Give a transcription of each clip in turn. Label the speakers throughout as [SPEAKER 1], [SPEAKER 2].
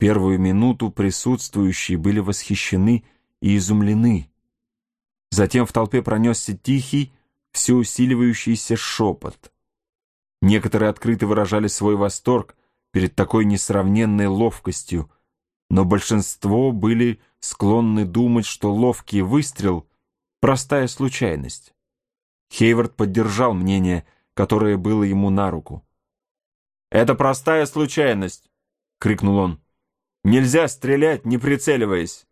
[SPEAKER 1] первую минуту присутствующие были восхищены и изумлены. Затем в толпе пронесся тихий, все усиливающийся шепот. Некоторые открыто выражали свой восторг перед такой несравненной ловкостью, но большинство были склонны думать, что ловкий выстрел — простая случайность. Хейвард поддержал мнение, которое было ему на руку. «Это простая случайность!» — крикнул он. «Нельзя стрелять, не прицеливаясь!»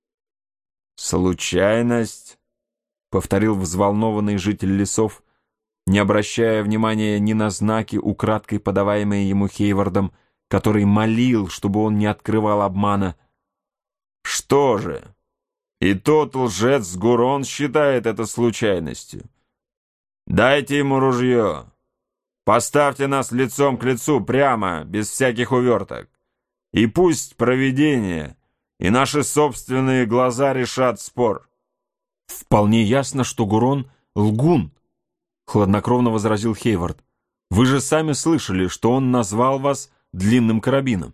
[SPEAKER 1] «Случайность!» — повторил взволнованный житель лесов, не обращая внимания ни на знаки, украдкой подаваемые ему Хейвардом, который молил, чтобы он не открывал обмана. «Что же? И тот лжец Гурон считает это случайностью. Дайте ему ружье. Поставьте нас лицом к лицу, прямо, без всяких уверток. И пусть провидение и наши собственные глаза решат спор». «Вполне ясно, что Гурон — лгун», — хладнокровно возразил Хейвард. «Вы же сами слышали, что он назвал вас длинным карабином».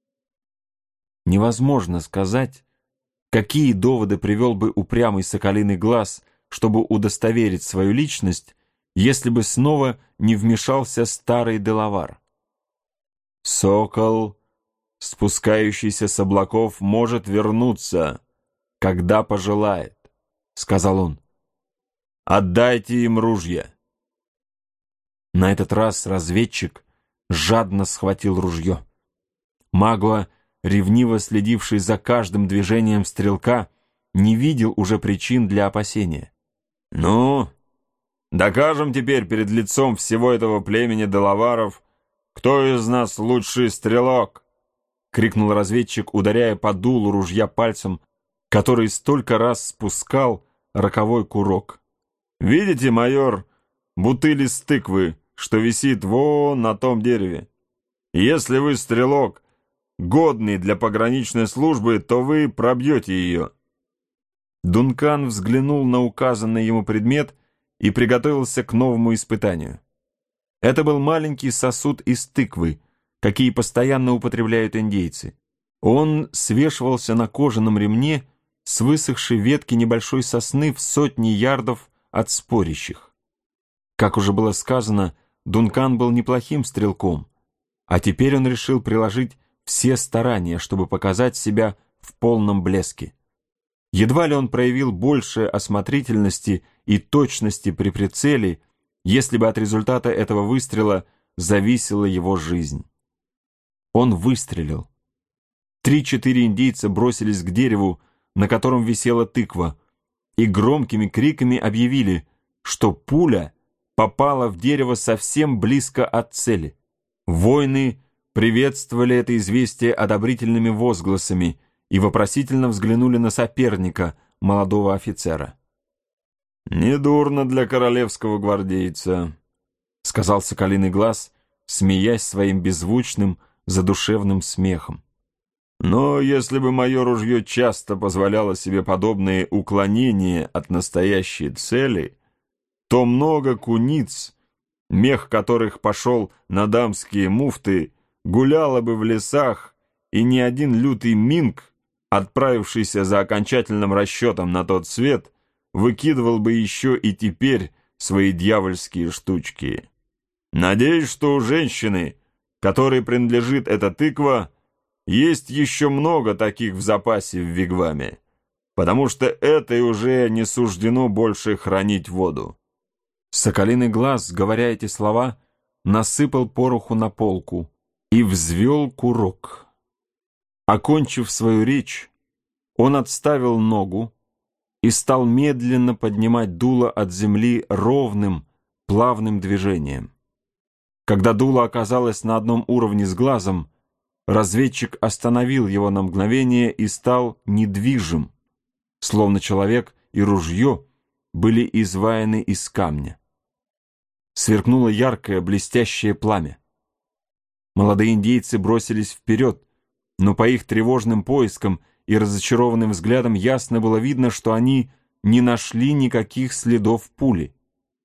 [SPEAKER 1] Невозможно сказать, какие доводы привел бы упрямый соколиный глаз, чтобы удостоверить свою личность, если бы снова не вмешался старый Делавар. «Сокол, спускающийся с облаков, может вернуться, когда пожелает», — сказал он. «Отдайте им ружья». На этот раз разведчик жадно схватил ружье. Магуа, ревниво следивший за каждым движением стрелка, не видел уже причин для опасения. «Ну, докажем теперь перед лицом всего этого племени Делаваров, кто из нас лучший стрелок!» — крикнул разведчик, ударяя по дулу ружья пальцем, который столько раз спускал роковой курок. «Видите, майор, бутыль из тыквы, что висит вон на том дереве? Если вы стрелок, годный для пограничной службы, то вы пробьете ее». Дункан взглянул на указанный ему предмет и приготовился к новому испытанию. Это был маленький сосуд из тыквы, какие постоянно употребляют индейцы. Он свешивался на кожаном ремне с высохшей ветки небольшой сосны в сотни ярдов от спорящих. Как уже было сказано, Дункан был неплохим стрелком, а теперь он решил приложить все старания, чтобы показать себя в полном блеске. Едва ли он проявил больше осмотрительности и точности при прицеле, если бы от результата этого выстрела зависела его жизнь. Он выстрелил. 3-4 индейца бросились к дереву, на котором висела тыква, и громкими криками объявили, что пуля попала в дерево совсем близко от цели. Воины приветствовали это известие одобрительными возгласами и вопросительно взглянули на соперника, молодого офицера. «Недурно для королевского гвардейца», — сказал соколиный глаз, смеясь своим беззвучным, задушевным смехом. «Но если бы мое ружье часто позволяло себе подобные уклонения от настоящей цели, то много куниц, мех которых пошел на дамские муфты, гуляло бы в лесах, и ни один лютый минк, отправившийся за окончательным расчетом на тот свет, выкидывал бы еще и теперь свои дьявольские штучки. Надеюсь, что у женщины, которой принадлежит эта тыква, есть еще много таких в запасе в вигваме, потому что этой уже не суждено больше хранить воду». Соколиный глаз, говоря эти слова, насыпал пороху на полку и взвел курок. Окончив свою речь, он отставил ногу и стал медленно поднимать дуло от земли ровным, плавным движением. Когда дуло оказалось на одном уровне с глазом, разведчик остановил его на мгновение и стал недвижим, словно человек и ружье были изваяны из камня. Сверкнуло яркое, блестящее пламя. Молодые индейцы бросились вперед, но по их тревожным поискам и разочарованным взглядам ясно было видно, что они не нашли никаких следов пули.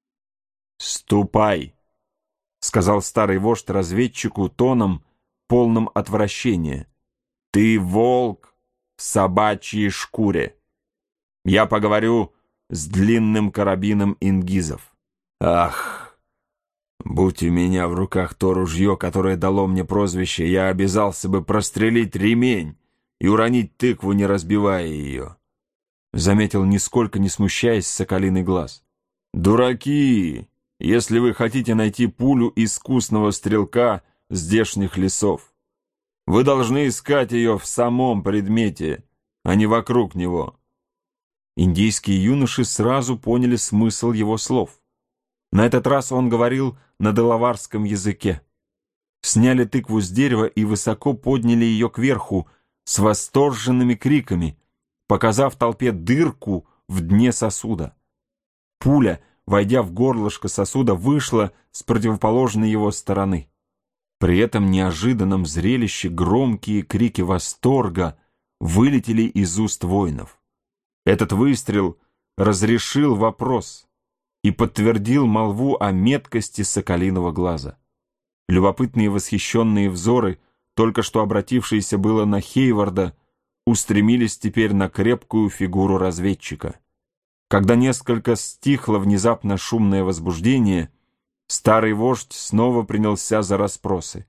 [SPEAKER 1] «Ступай», — сказал старый вождь разведчику тоном, полным отвращения. Ты волк в собачьей шкуре. Я поговорю с длинным карабином ингизов. Ах, будь у меня в руках то ружье, которое дало мне прозвище, я обязался бы прострелить ремень и уронить тыкву, не разбивая ее. Заметил, нисколько не смущаясь, соколиный глаз. Дураки, если вы хотите найти пулю искусного стрелка здешних лесов. Вы должны искать ее в самом предмете, а не вокруг него. Индийские юноши сразу поняли смысл его слов. На этот раз он говорил на делаварском языке. Сняли тыкву с дерева и высоко подняли ее кверху с восторженными криками, показав толпе дырку в дне сосуда. Пуля, войдя в горлышко сосуда, вышла с противоположной его стороны. При этом неожиданном зрелище громкие крики восторга вылетели из уст воинов. Этот выстрел разрешил вопрос и подтвердил молву о меткости соколиного глаза. Любопытные восхищенные взоры, только что обратившиеся было на Хейварда, устремились теперь на крепкую фигуру разведчика. Когда несколько стихло внезапно шумное возбуждение, старый вождь снова принялся за расспросы.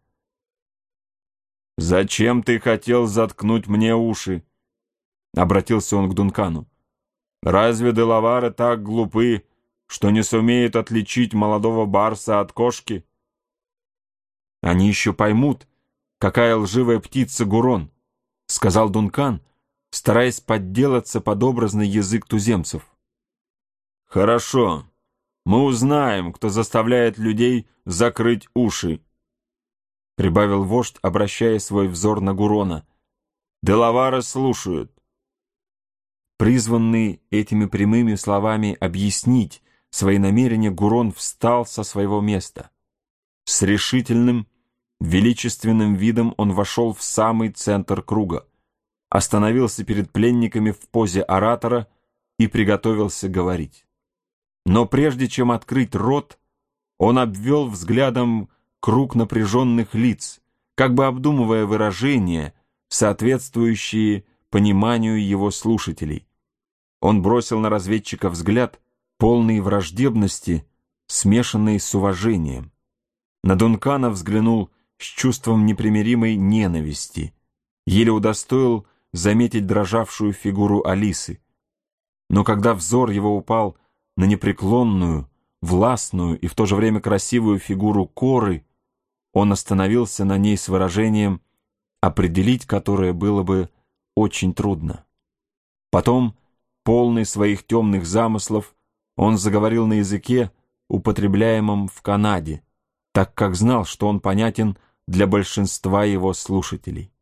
[SPEAKER 1] «Зачем ты хотел заткнуть мне уши?» — обратился он к Дункану. «Разве делавары так глупы, что не сумеют отличить молодого барса от кошки?» «Они еще поймут, какая лживая птица Гурон», — сказал Дункан, стараясь подделаться под образный язык туземцев. «Хорошо. Мы узнаем, кто заставляет людей закрыть уши», — прибавил вождь, обращая свой взор на Гурона. «Делавары слушают». Призванный этими прямыми словами объяснить свои намерения, Гурон встал со своего места. С решительным, величественным видом он вошел в самый центр круга, остановился перед пленниками в позе оратора и приготовился говорить. Но прежде чем открыть рот, он обвел взглядом круг напряженных лиц, как бы обдумывая выражения, соответствующие пониманию его слушателей. Он бросил на разведчика взгляд, полный враждебности, смешанный с уважением. На Дункана взглянул с чувством непримиримой ненависти, еле удостоил заметить дрожавшую фигуру Алисы. Но когда взор его упал на непреклонную, властную и в то же время красивую фигуру Коры, он остановился на ней с выражением, определить которое было бы очень трудно. Потом, полный своих темных замыслов, он заговорил на языке, употребляемом в Канаде, так как знал, что он понятен для большинства его слушателей.